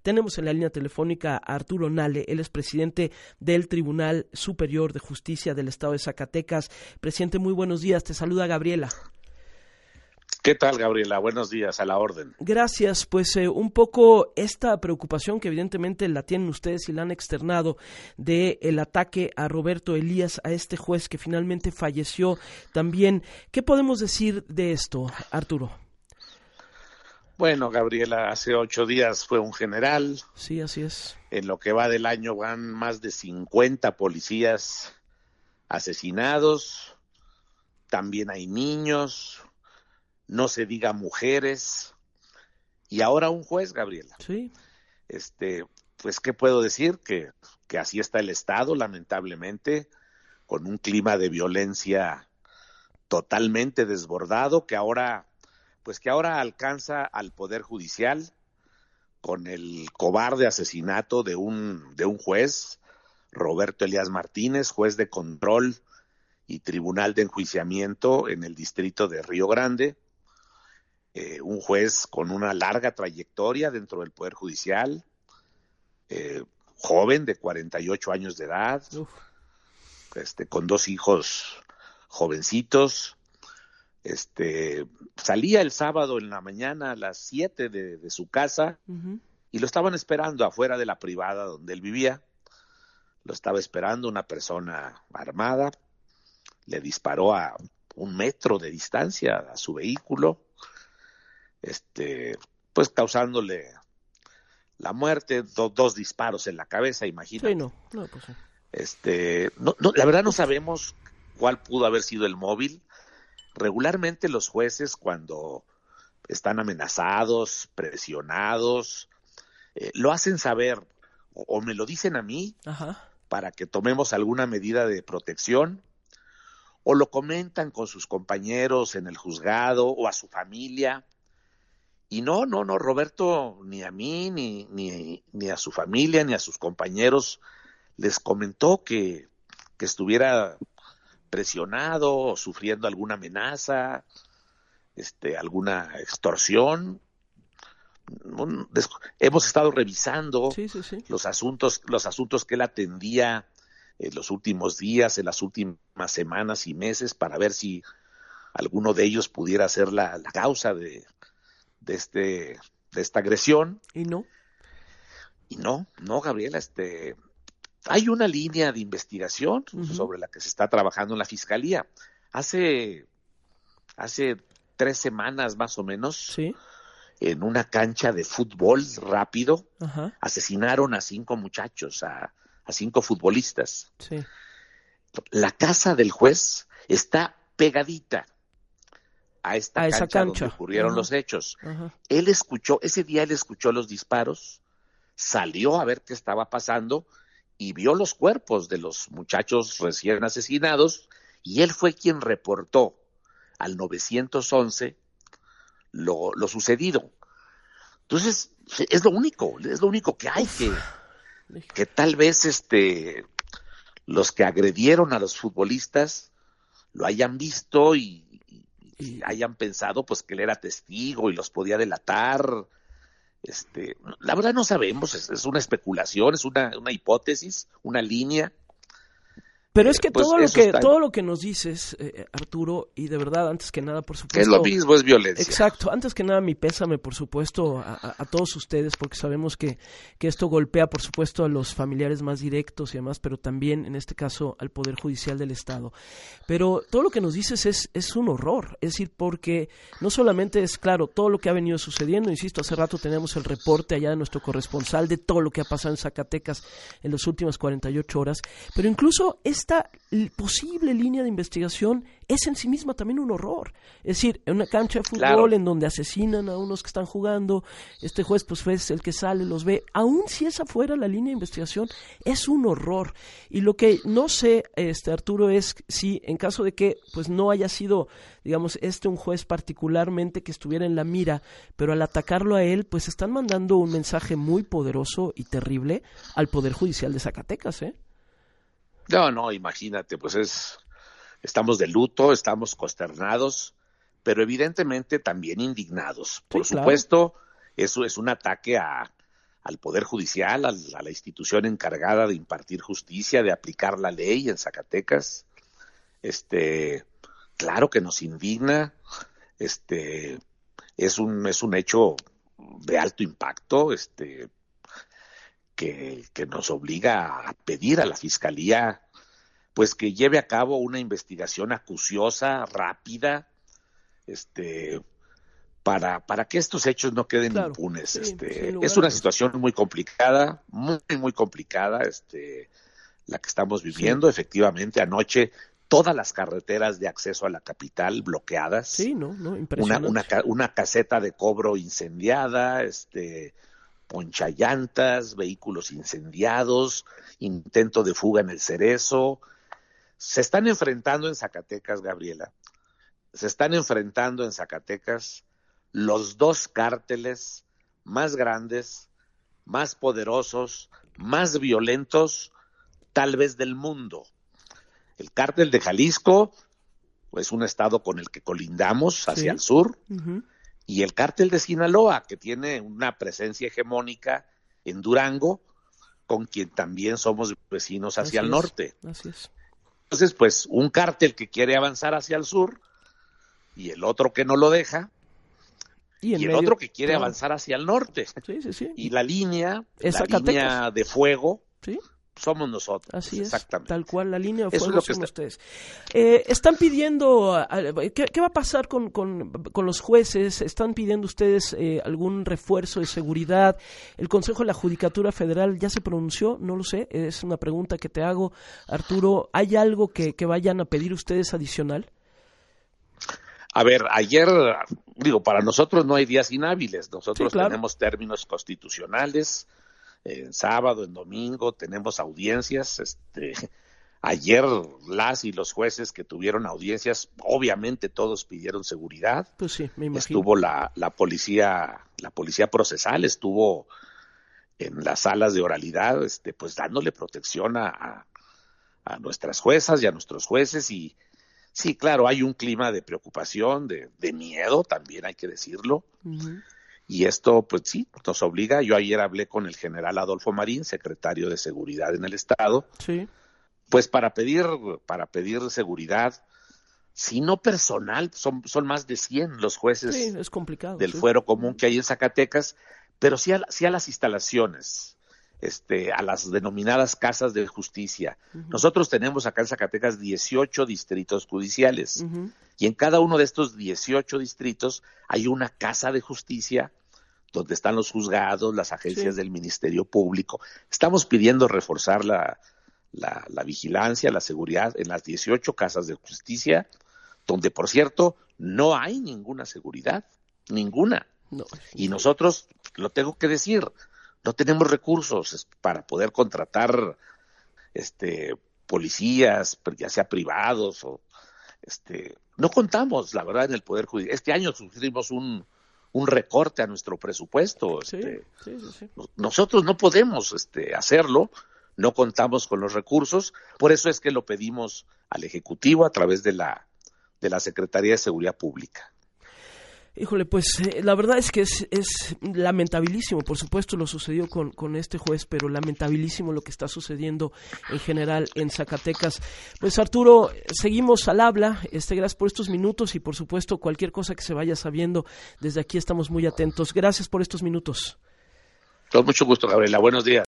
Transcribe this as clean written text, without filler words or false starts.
Tenemos en la línea telefónica a Arturo Nale, él es presidente del Tribunal Superior de Justicia del Estado de Zacatecas. Presidente, muy buenos días, te saluda Gabriela. ¿Qué tal, Gabriela? Buenos días, a la orden. Gracias, pues un poco esta preocupación que evidentemente la tienen ustedes y la han externado de el ataque a Roberto Elías, a este juez que finalmente falleció también. ¿Qué podemos decir de esto, Arturo? Bueno, Gabriela, hace 8 días fue un general. Sí, así es. En lo que va del año van más de 50 policías asesinados. También hay niños. No se diga mujeres, y ahora un juez, Gabriela. Sí. Pues, ¿qué puedo decir? Que así está el Estado, lamentablemente, con un clima de violencia totalmente desbordado, que ahora alcanza al Poder Judicial con el cobarde asesinato de un juez, Roberto Elías Martínez, juez de control y tribunal de enjuiciamiento en el distrito de Río Grande. Un juez con una larga trayectoria dentro del Poder Judicial, joven de 48 años de edad, con 2 hijos jovencitos. Salía el sábado en la mañana a las 7 de su casa, y lo estaban esperando afuera de la privada donde él vivía. Lo estaba esperando una persona armada, le disparó a 1 metro de distancia a su vehículo, pues causándole la muerte, 2 disparos en la cabeza, imagínate. Sí, no, pues sí. La verdad no sabemos cuál pudo haber sido el móvil. Regularmente los jueces, cuando están amenazados, presionados, lo hacen saber, o me lo dicen a mí, para que tomemos alguna medida de protección, o lo comentan con sus compañeros en el juzgado o a su familia. Y no, Roberto, ni a mí, ni a su familia, ni a sus compañeros les comentó que estuviera presionado o sufriendo alguna amenaza, alguna extorsión. Hemos estado revisando sí. los asuntos que él atendía en los últimos días, en las últimas semanas y meses, para ver si alguno de ellos pudiera ser la causa de esta agresión. ¿Y no? Y no, Gabriela, hay una línea de investigación sobre la que se está trabajando en la Fiscalía. Hace 3 semanas más o menos, sí, en una cancha de fútbol rápido, asesinaron a 5 muchachos, a 5 futbolistas. Sí. La casa del juez está pegadita a esa cancha donde ocurrieron los hechos. Ese día él escuchó los disparos, salió a ver qué estaba pasando y vio los cuerpos de los muchachos recién asesinados, y él fue quien reportó al 911 lo sucedido. Entonces, es lo único que hay, que tal vez los que agredieron a los futbolistas lo hayan visto y hayan pensado pues que él era testigo y los podía delatar. La verdad no sabemos, es una especulación, es una hipótesis, una línea. Pero es que todo lo que nos dices, Arturo, y de verdad, antes que nada, por supuesto... Es lo mismo, es violencia. Exacto, antes que nada mi pésame, por supuesto, a todos ustedes, porque sabemos que esto golpea, por supuesto, a los familiares más directos y demás, pero también, en este caso, al Poder Judicial del Estado. Pero todo lo que nos dices es un horror, es decir, porque no solamente es, claro, todo lo que ha venido sucediendo, insisto, hace rato teníamos el reporte allá de nuestro corresponsal de todo lo que ha pasado en Zacatecas en las últimas 48 horas, pero incluso esta posible línea de investigación es en sí misma también un horror. Es decir, en una cancha de fútbol en donde asesinan a unos que están jugando, este juez pues fue el que sale, los ve, aun si esa fuera la línea de investigación, es un horror. Y lo que no sé, Arturo, es si en caso de que pues no haya sido, digamos, un juez particularmente que estuviera en la mira, pero al atacarlo a él, pues están mandando un mensaje muy poderoso y terrible al Poder Judicial de Zacatecas, ¿eh? No, imagínate, pues estamos de luto, estamos consternados, pero evidentemente también indignados. Por supuesto, eso es un ataque a al Poder Judicial, a la institución encargada de impartir justicia, de aplicar la ley en Zacatecas. Claro que nos indigna, es un hecho de alto impacto, que nos obliga a pedir a la Fiscalía pues que lleve a cabo una investigación acuciosa, rápida, para que estos hechos no queden impunes. Es una situación muy complicada, muy, muy complicada, la que estamos viviendo. Sí. Efectivamente, anoche todas las carreteras de acceso a la capital bloqueadas. Sí, impresionante. Una caseta de cobro incendiada, ponchallantas, vehículos incendiados, intento de fuga en el Cerezo. Se están enfrentando en Zacatecas, Gabriela, los dos cárteles más grandes, más poderosos, más violentos, tal vez del mundo. El cártel de Jalisco, pues un estado con el que colindamos hacia el sur, y el cártel de Sinaloa, que tiene una presencia hegemónica en Durango, con quien también somos vecinos hacia el norte. Así es. Entonces, pues, un cártel que quiere avanzar hacia el sur, y el otro que no lo deja, y el otro que quiere avanzar hacia el norte. Sí. Y la línea de fuego, somos nosotros. Así es, exactamente. Tal cual, la línea de fuego son ustedes. Están pidiendo, ¿qué va a pasar con los jueces? ¿Están pidiendo ustedes algún refuerzo de seguridad? ¿El Consejo de la Judicatura Federal ya se pronunció? No lo sé, es una pregunta que te hago, Arturo. ¿Hay algo que vayan a pedir ustedes adicional? A ver, ayer, para nosotros no hay días inhábiles. Nosotros tenemos términos constitucionales. En sábado, en domingo, tenemos audiencias. Ayer las y los jueces que tuvieron audiencias, obviamente todos pidieron seguridad. Pues sí, me imagino. Estuvo la policía procesal, estuvo en las salas de oralidad, pues dándole protección a nuestras juezas y a nuestros jueces. Y sí, claro, hay un clima de preocupación, de miedo, también hay que decirlo. Uh-huh. Y esto, pues sí, nos obliga. Yo ayer hablé con el general Adolfo Marín, secretario de Seguridad en el Estado, pues para pedir seguridad, si no personal, son más de 100 los jueces es complicado, del fuero común que hay en Zacatecas, pero sí a las instalaciones, a las denominadas casas de justicia. Uh-huh. Nosotros tenemos acá en Zacatecas 18 distritos judiciales, uh-huh, y en cada uno de estos 18 distritos hay una casa de justicia donde están los juzgados, las agencias del Ministerio Público. Estamos pidiendo reforzar la vigilancia, la seguridad en las 18 casas de justicia, donde, por cierto, no hay ninguna seguridad, ninguna. No. Y nosotros, lo tengo que decir, no tenemos recursos para poder contratar policías, ya sea privados o no contamos, la verdad, en el Poder Judicial. Este año sufrimos un recorte a nuestro presupuesto. Sí. Nosotros no podemos hacerlo, no contamos con los recursos, por eso es que lo pedimos al Ejecutivo a través de la Secretaría de Seguridad Pública. Híjole, pues la verdad es que es lamentabilísimo, por supuesto lo sucedió con este juez, pero lamentabilísimo lo que está sucediendo en general en Zacatecas. Pues Arturo, seguimos al habla, gracias por estos minutos y por supuesto cualquier cosa que se vaya sabiendo, desde aquí estamos muy atentos. Gracias por estos minutos. Con mucho gusto, Gabriela, buenos días.